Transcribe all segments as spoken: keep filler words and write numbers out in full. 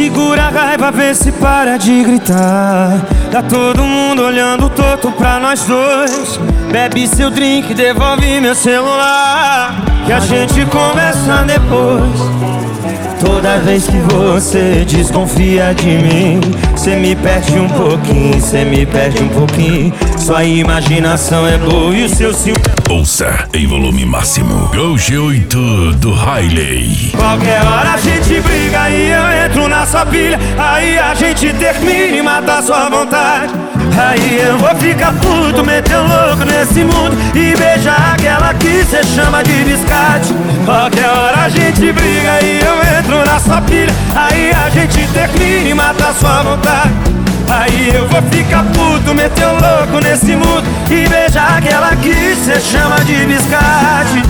Segura a raiva, vê se para de gritar. Tá todo mundo olhando torto pra nós dois. Bebe seu drink, devolve meu celular, que a gente conversa depois. Toda vez que você desconfia de mim, cê me perde um pouquinho, cê me perde um pouquinho. Sua imaginação é boa e o seu ciúme. Ouça em volume máximo. Go G oito do Riley. Qualquer hora a gente briga e eu entro na sua pilha. Aí a gente termina e mata a sua vontade. Aí eu vou ficar puto, meter um louco nesse mundo e beijar aquela que cê chama de biscate. Qualquer hora a gente briga e eu entro na sua pilha. Aí a gente termina e mata a sua vontade. Aí eu vou ficar puto, meter um louco nesse mundo e beijar aquela que cê chama de biscate.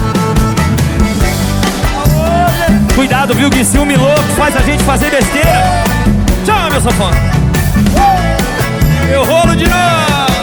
Cuidado, viu, que ciúme louco faz a gente fazer besteira. Tchau, meu safão. Eu rolo de novo.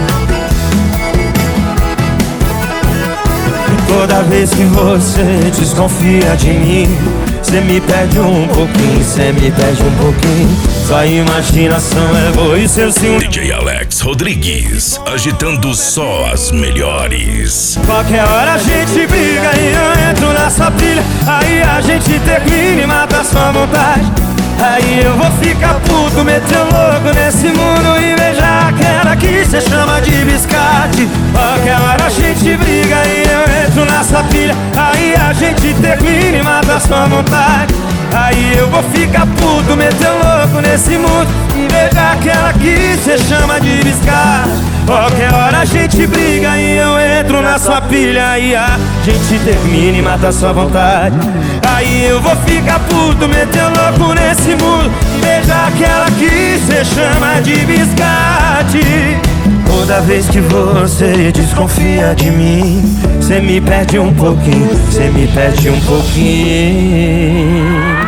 Toda vez que você desconfia de mim, cê me perde um pouquinho, cê me perde um pouquinho. Sua imaginação é boa e seu ciúme. D J Alex Rodrigues, agitando só as melhores. Qualquer hora a gente briga e eu entro na sua pilha. Aí a gente termina e mata a sua vontade. Aí eu vou ficar puto, meter um louco nesse mundo e beijar aquela que cê chama de biscate. Qualquer hora a gente briga e eu entro na sua pilha. Aí a gente termina e mata a sua vontade. Aí eu vou ficar puto, meter um louco nesse mundo e beijar aquela que cê chama de biscate. Qualquer hora a gente briga e eu entro na sua pilha. Aí a gente termina e mata a sua vontade. Aí eu vou ficar puto, meter um louco nesse mundo e beijar aquela que cê chama de biscate. Toda vez que você desconfia de mim, cê me perde um pouquinho, cê me perde um pouquinho.